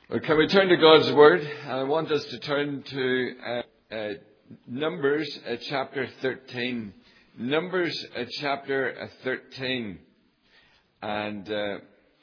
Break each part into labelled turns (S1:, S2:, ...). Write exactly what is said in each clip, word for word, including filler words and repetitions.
S1: Well, can we turn to God's Word? I want us to turn to uh, uh, Numbers uh, chapter thirteen. Numbers uh, chapter uh, thirteen. And uh,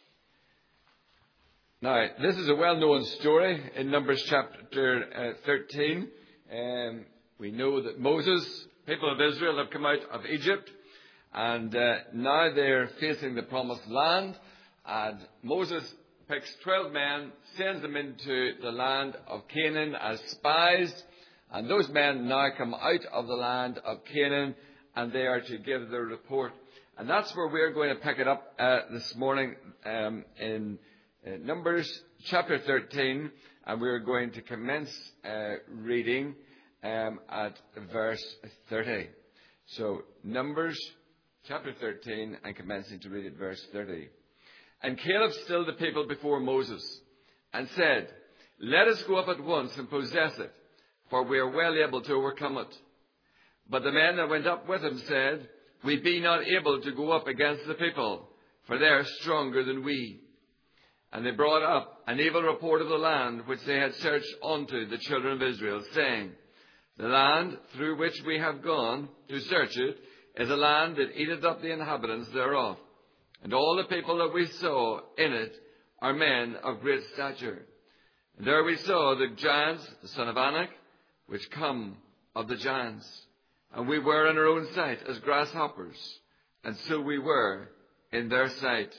S1: now, this is a well-known story in Numbers chapter uh, thirteen. Um, we know that Moses, people of Israel, have come out of Egypt. And uh, now they're facing the promised land. And Moses picks twelve men, sends them into the land of Canaan as spies, and those men now come out of the land of Canaan, and they are to give their report. And that's where we're going to pick it up uh, this morning um, in uh, Numbers chapter thirteen, and we're going to commence uh, reading um, at verse thirty. So, Numbers chapter thirteen, and commencing to read at verse thirty. And Caleb stilled the people before Moses, and said, "Let us go up at once and possess it, for we are well able to overcome it." But the men that went up with him said, "We be not able to go up against the people, for they are stronger than we." And they brought up an evil report of the land which they had searched unto the children of Israel, saying, "The land through which we have gone to search it is a land that eateth up the inhabitants thereof. And all the people that we saw in it are men of great stature. And there we saw the giants, the son of Anak, which come of the giants. And we were in our own sight as grasshoppers, and so we were in their sight."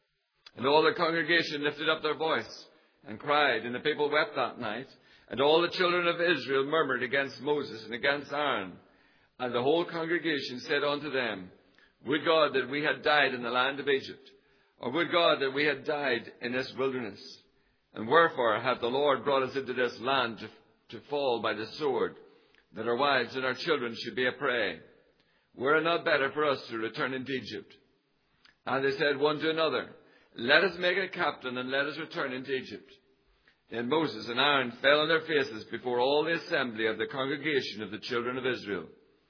S1: And all the congregation lifted up their voice and cried, and the people wept that night. And all the children of Israel murmured against Moses and against Aaron. And the whole congregation said unto them, "Would God that we had died in the land of Egypt, or would God that we had died in this wilderness? And wherefore hath the Lord brought us into this land to, to fall by the sword, that our wives and our children should be a prey? Were it not better for us to return into Egypt?" And they said one to another, "Let us make a captain, and let us return into Egypt." Then Moses and Aaron fell on their faces before all the assembly of the congregation of the children of Israel.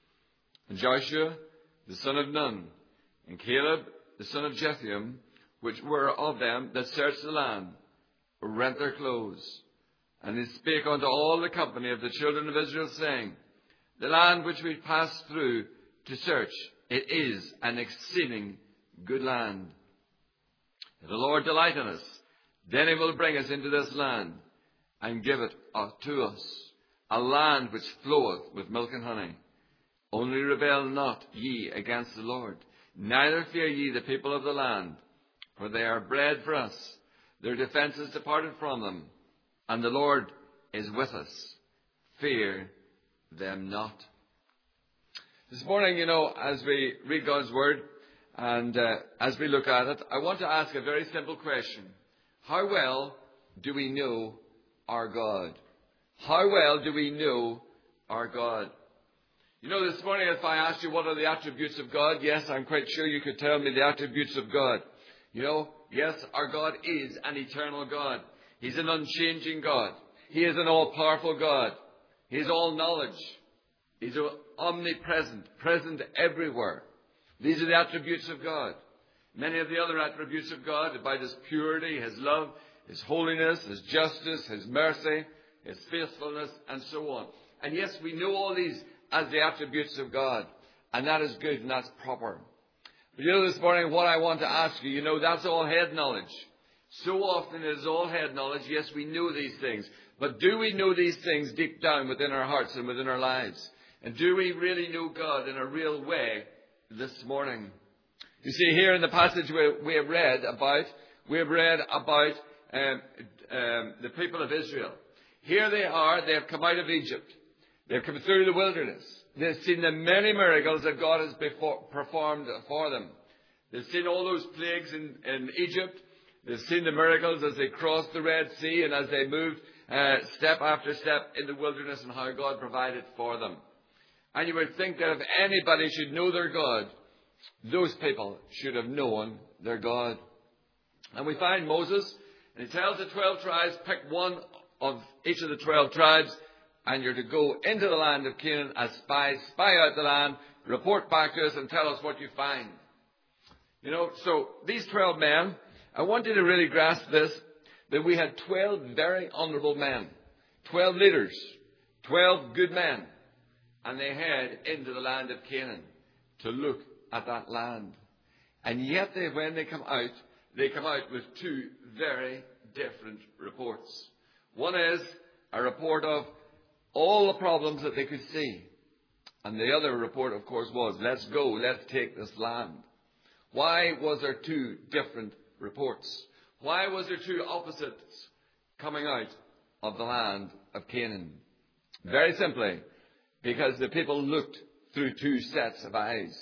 S1: And Joshua the son of Nun, and Caleb the son of Jephunneh, which were of them that searched the land, rent their clothes. And they spake unto all the company of the children of Israel, saying, "The land which we passed through to search, it is an exceeding good land. If the Lord delight in us, then he will bring us into this land, and give it to us, a land which floweth with milk and honey. Only rebel not ye against the Lord, neither fear ye the people of the land, for they are bread for us. Their defense is departed from them, and the Lord is with us. Fear them not." This morning, you know, as we read God's Word, and uh, as we look at it, I want to ask a very simple question. How well do we know our God? How well do we know our God? You know, this morning if I asked you what are the attributes of God, yes, I'm quite sure you could tell me the attributes of God. You know, yes, our God is an eternal God. He's an unchanging God. He is an all-powerful God. He is all knowledge. He's omnipresent, present everywhere. These are the attributes of God. Many of the other attributes of God about his purity, his love, his holiness, his justice, his mercy, his faithfulness, and so on. And yes, we know all these as the attributes of God. And that is good and that's proper. But you know, this morning what I want to ask you, you know, that's all head knowledge. So often it is all head knowledge. Yes, we know these things. But do we know these things deep down within our hearts and within our lives? And do we really know God in a real way this morning? You see, here in the passage we, we have read about, we have read about um, um, the people of Israel. Here they are, they have come out of Egypt. They've come through the wilderness. They've seen the many miracles that God has before, performed for them. They've seen all those plagues in, in Egypt. They've seen the miracles as they crossed the Red Sea and as they moved uh, step after step in the wilderness and how God provided for them. And you would think that if anybody should know their God, those people should have known their God. And we find Moses, and he tells the twelve tribes, pick one of each of the twelve tribes, and you're to go into the land of Canaan as spies, spy out the land, report back to us and tell us what you find. You know, so these twelve men, I want you to really grasp this. that we had twelve very honourable men, twelve leaders, twelve good men, and they head into the land of Canaan to look at that land. And yet they, when they come out, they come out with two very different reports. One is a report of all the problems that they could see. And the other report, of course, was, let's go, let's take this land. Why was there two different reports? Why was there two opposites coming out of the land of Canaan? Very simply, because the people looked through two sets of eyes.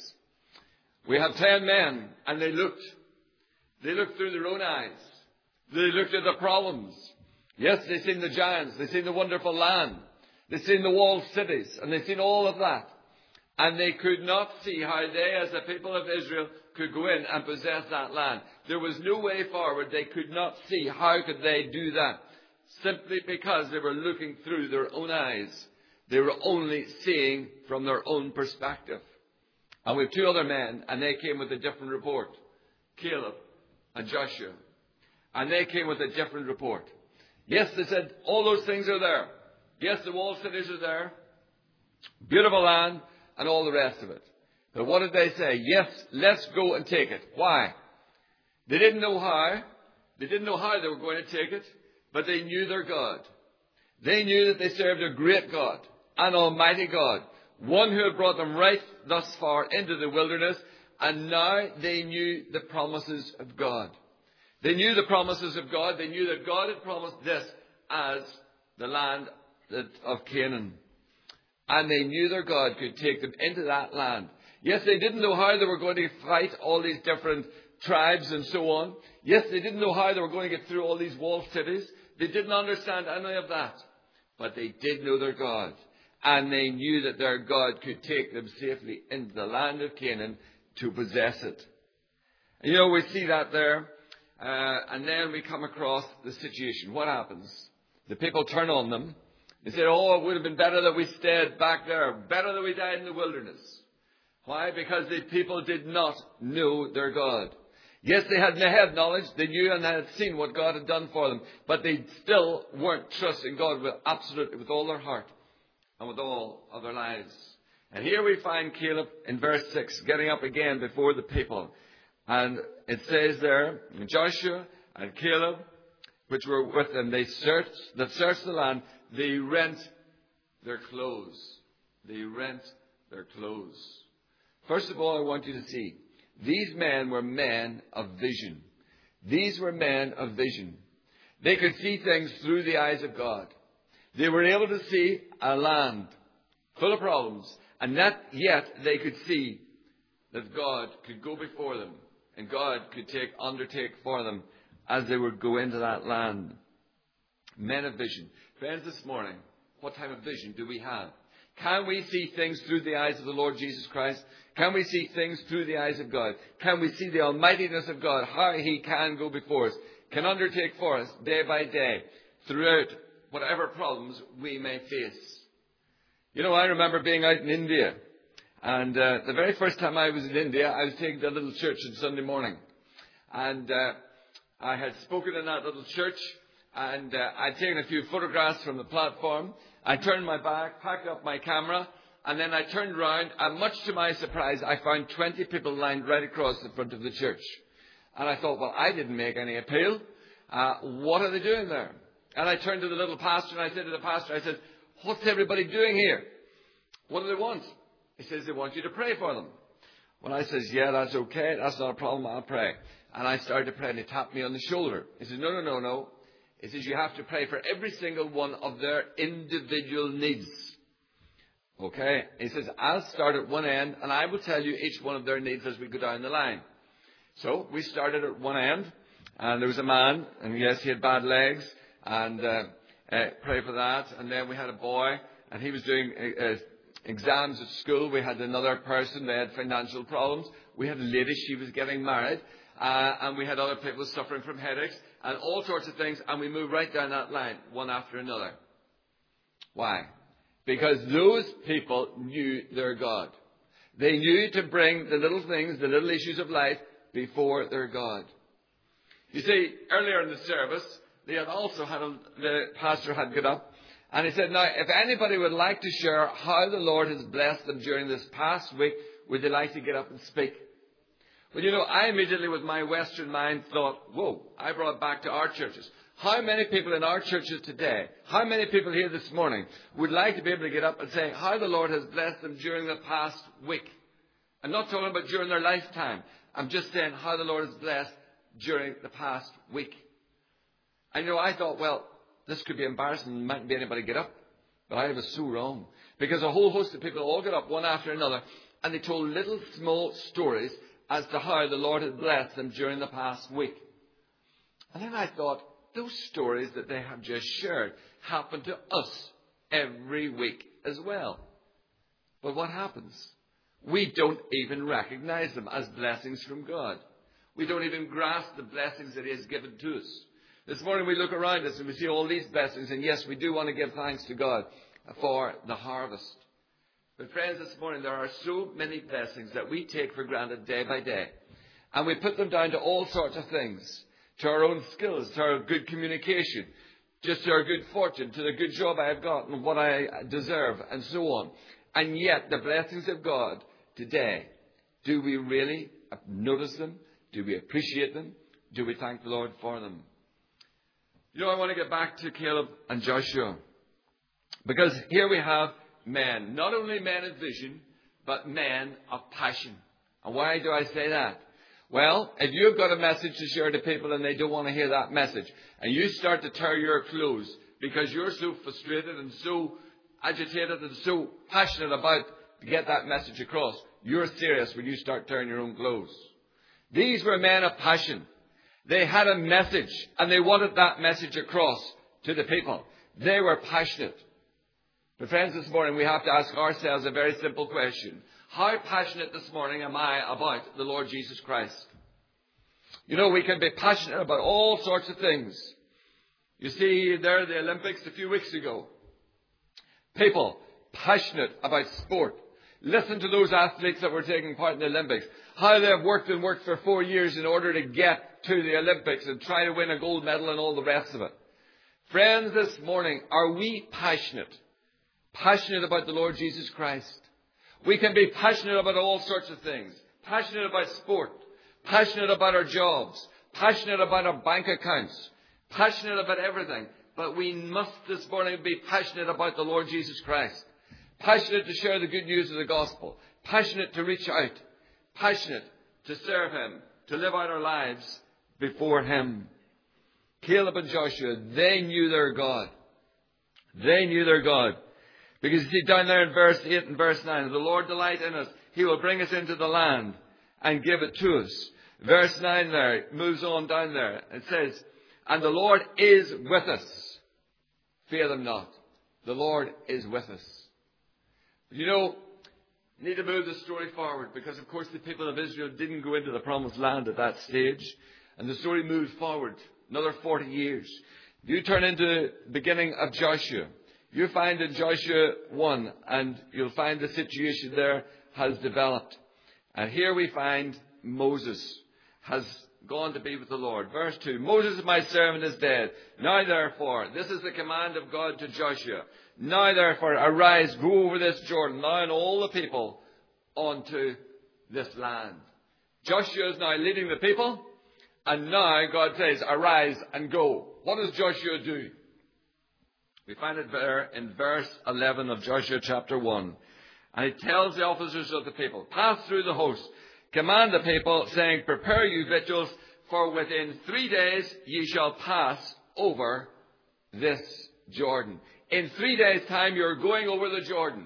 S1: We have ten men, and they looked. They looked through their own eyes. They looked at the problems. Yes, they seen the giants. They seen the wonderful land. They seen the walled cities, and they seen all of that. And they could not see how they, as the people of Israel, could go in and possess that land. There was no way forward. They could not see how could they do that. Simply because they were looking through their own eyes. They were only seeing from their own perspective. And we have two other men, and they came with a different report. Caleb and Joshua. And they came with a different report. Yes, they said, all those things are there. Yes, the walled cities are there. Beautiful land, and all the rest of it. But what did they say? Yes, let's go and take it. Why? They didn't know how. They didn't know how they were going to take it, but they knew their God. They knew that they served a great God, an almighty God, one who had brought them right thus far into the wilderness, and now they knew the promises of God. They knew the promises of God. They knew that God had promised this as the land of Canaan. And they knew their God could take them into that land. Yes, they didn't know how they were going to fight all these different tribes and so on. Yes, they didn't know how they were going to get through all these walled cities. They didn't understand any of that. But they did know their God. And they knew that their God could take them safely into the land of Canaan to possess it. And you know, we see that there. Uh, and then we come across the situation. What happens? The people turn on them. They say, oh, it would have been better that we stayed back there. Better that we died in the wilderness. Why? Because the people did not know their God. Yes, they had the head knowledge. They knew and they had seen what God had done for them. But they still weren't trusting God with absolutely, with all their heart and with all of their lives. And here we find Caleb in verse six, getting up again before the people. And it says there, Joshua and Caleb, which were with them, they searched, that searched the land, they rent their clothes. They rent their clothes. First of all, I want you to see, these men were men of vision. These were men of vision. They could see things through the eyes of God. They were able to see a land full of problems, and that yet they could see that God could go before them, and God could take undertake for them as they would go into that land. Men of vision. Friends, this morning, what type of vision do we have? Can we see things through the eyes of the Lord Jesus Christ? Can we see things through the eyes of God? Can we see the almightiness of God, how He can go before us, can undertake for us day by day throughout whatever problems we may face? You know, I remember being out in India, and uh, the very first time I was in India, I was taken to a little church on Sunday morning. And uh, I had spoken in that little church, and uh, I'd taken a few photographs from the platform. I turned my back, packed up my camera, and then I turned around, and much to my surprise, I found twenty people lined right across the front of the church. And I thought, well, I didn't make any appeal. Uh, what are they doing there? And I turned to the little pastor, and I said to the pastor, I said, what's everybody doing here? What do they want? He says, they want you to pray for them. Well, I says, yeah, that's okay. That's not a problem. I'll pray. And I started to pray, and he tapped me on the shoulder. He says, no, no, no, no. He says, you have to pray for every single one of their individual needs. Okay? He says, I'll start at one end, and I will tell you each one of their needs as we go down the line. So we started at one end, and there was a man, and yes, he had bad legs, and uh, uh, pray for that. And then we had a boy, and he was doing uh, uh, exams at school. We had another person, they had financial problems. We had a lady, she was getting married, uh, and we had other people suffering from headaches, and all sorts of things, and we moved right down that line, one after another. Why? Because those people knew their God. They knew to bring the little things, the little issues of life, before their God. You see, earlier in the service, they had also had a, the pastor had got up and he said, now, if anybody would like to share how the Lord has blessed them during this past week, would they like to get up and speak? Well, you know, I immediately, with my Western mind, thought, whoa, I brought it back to our churches. How many people in our churches today, how many people here this morning would like to be able to get up and say how the Lord has blessed them during the past week? I'm not talking about during their lifetime. I'm just saying how the Lord has blessed during the past week. And you know, I thought, well, this could be embarrassing. Mightn't be anybody get up. But I was so wrong. Because a whole host of people all got up one after another and they told little small stories as to how the Lord had blessed them during the past week. And then I thought, those stories that they have just shared happen to us every week as well. But what happens? We don't even recognize them as blessings from God. We don't even grasp the blessings that He has given to us. This morning we look around us and we see all these blessings, and yes, we do want to give thanks to God for the harvest. But friends, this morning there are so many blessings that we take for granted day by day. And we put them down to all sorts of things. To our own skills, to our good communication, just to our good fortune, to the good job I have got and what I deserve, and so on. And yet, the blessings of God today, do we really notice them? Do we appreciate them? Do we thank the Lord for them? You know, I want to get back to Caleb and Joshua. Because here we have men, not only men of vision, but men of passion. And why do I say that? Well, if you've got a message to share to people and they don't want to hear that message, and you start to tear your clothes because you're so frustrated and so agitated and so passionate about to get that message across, you're serious when you start tearing your own clothes. These were men of passion. They had a message and they wanted that message across to the people. They were passionate. But friends, this morning we have to ask ourselves a very simple question. How passionate this morning am I about the Lord Jesus Christ? You know, we can be passionate about all sorts of things. You see, there the Olympics a few weeks ago. People passionate about sport. Listen to those athletes that were taking part in the Olympics. How they have worked and worked for four years in order to get to the Olympics and try to win a gold medal and all the rest of it. Friends, this morning, are we passionate? Passionate about the Lord Jesus Christ? We can be passionate about all sorts of things. Passionate about sport. Passionate about our jobs. Passionate about our bank accounts. Passionate about everything. But we must this morning be passionate about the Lord Jesus Christ. Passionate to share the good news of the gospel. Passionate to reach out. Passionate to serve Him. To live out our lives before Him. Caleb and Joshua, they knew their God. They knew their God. Because you see down there in verse eight and verse nine, if the Lord delight in us, He will bring us into the land and give it to us. Verse nine there, moves on down there. It says, and the Lord is with us. Fear them not. The Lord is with us. You know, you need to move the story forward because, of course, the people of Israel didn't go into the promised land at that stage. And the story moved forward another forty years. You turn into the beginning of Joshua. You find in Joshua one, and you'll find the situation there has developed. And here we find Moses has gone to be with the Lord. Verse two, Moses, my servant, is dead. Now therefore, this is the command of God to Joshua. Now therefore, arise, go over this Jordan, thou and all the people, onto this land. Joshua is now leading the people, and now God says, arise and go. What does Joshua do? We find it there in verse eleven of Joshua chapter one. And he tells the officers of the people, pass through the host, command the people, saying, prepare you victuals, for within three days ye shall pass over this Jordan. In three days' time you're going over the Jordan.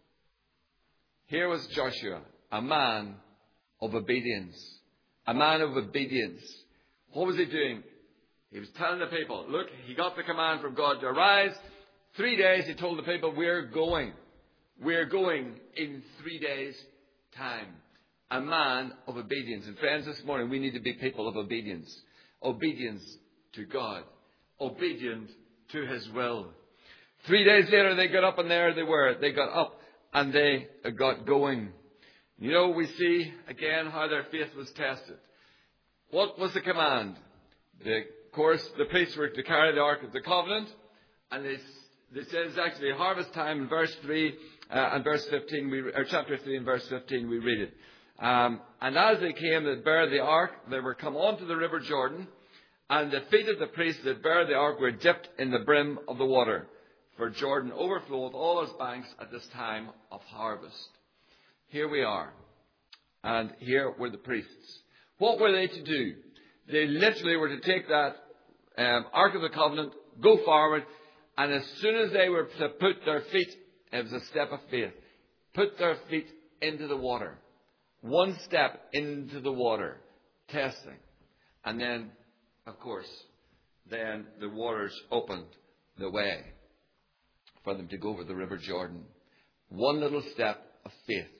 S1: Here was Joshua, a man of obedience. A man of obedience. What was he doing? He was telling the people, look, he got the command from God to arise. Three days he told the people, we're going. We're going in three days' time. A man of obedience. And friends, this morning we need to be people of obedience. Obedience to God. Obedient to His will. Three days later they got up, and there they were. They got up and they got going. You know, we see again how their faith was tested. What was the command? The of course, the priests were to carry the Ark of the Covenant. And this, this is actually harvest time in verse three uh, and verse fifteen, we, or chapter three and verse fifteen, we read it. Um, and as they came that bare the ark, they were come onto the river Jordan, and the feet of the priests that bare the ark were dipped in the brim of the water, for Jordan overflowed all its banks at this time of harvest. Here we are, and here were the priests. What were they to do? They literally were to take that um, Ark of the Covenant, go forward, and as soon as they were to put their feet, it was a step of faith, put their feet into the water. One step into the water, testing. And then, of course, then the waters opened the way for them to go over the River Jordan. One little step of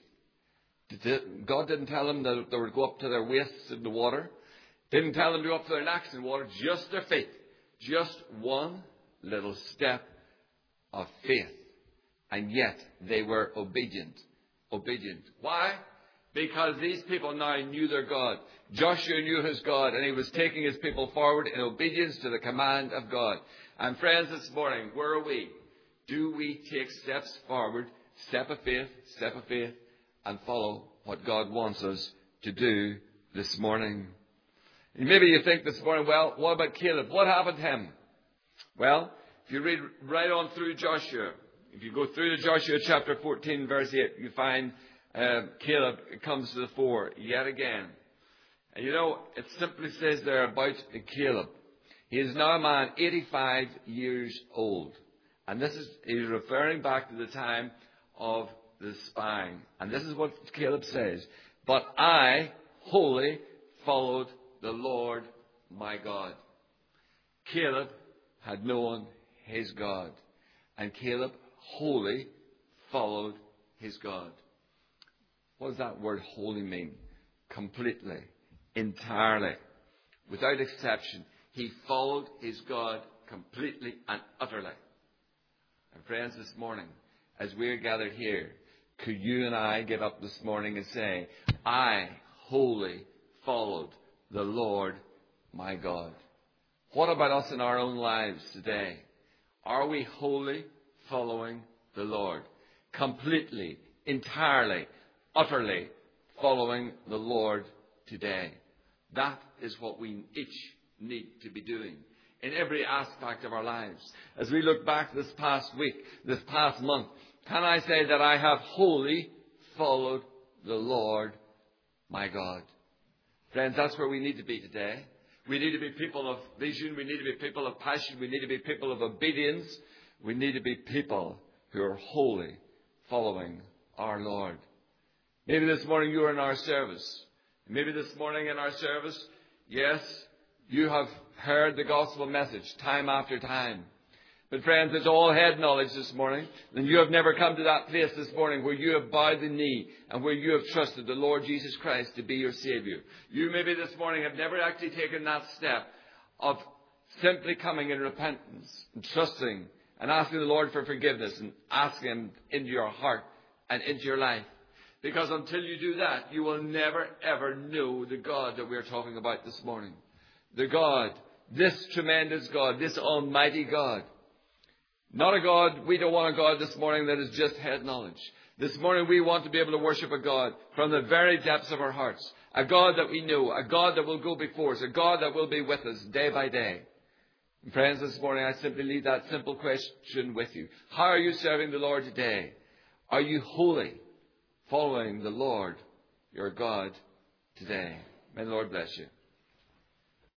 S1: faith. God didn't tell them that they would go up to their waists in the water. Didn't tell them to go up to their necks in water, just their feet. Just one little step of faith. And yet they were obedient. Obedient. Why? Because these people now knew their God. Joshua knew his God, and he was taking his people forward in obedience to the command of God. And friends, this morning, where are we? Do we take steps forward, step of faith, step of faith, and follow what God wants us to do this morning? And maybe you think this morning, well, what about Caleb? What happened to him? Well, if you read right on through Joshua, if you go through to Joshua chapter fourteen, verse eight, you find Uh, Caleb comes to the fore yet again. And you know, it simply says there about Caleb. He is now a man eighty-five years old. And this is, he's referring back to the time of the spying. And this is what Caleb says. But I wholly followed the Lord my God. Caleb had known his God. And Caleb wholly followed his God. What does that word wholly mean? Completely, entirely, without exception. He followed his God completely and utterly. And friends, this morning, as we are gathered here, could you and I get up this morning and say, I wholly followed the Lord my God? What about us in our own lives today? Are we wholly following the Lord? Completely, entirely, utterly following the Lord today. That is what we each need to be doing in every aspect of our lives. As we look back this past week, this past month, can I say that I have wholly followed the Lord my God? Friends, that's where we need to be today. We need to be people of vision. We need to be people of passion. We need to be people of obedience. We need to be people who are wholly following our Lord. Maybe this morning you are in our service. Maybe this morning in our service, yes, you have heard the gospel message time after time. But friends, it's all head knowledge this morning. And you have never come to that place this morning where you have bowed the knee and where you have trusted the Lord Jesus Christ to be your Savior. You maybe this morning have never actually taken that step of simply coming in repentance and trusting and asking the Lord for forgiveness and asking Him into your heart and into your life. Because until you do that, you will never, ever know the God that we're talking about this morning. The God, this tremendous God, this almighty God. Not a God, we don't want a God this morning that is just head knowledge. This morning we want to be able to worship a God from the very depths of our hearts. A God that we know, a God that will go before us, a God that will be with us day by day. And friends, this morning I simply leave that simple question with you. How are you serving the Lord today? Are you holy? Following the Lord, your God, today. May the Lord bless you.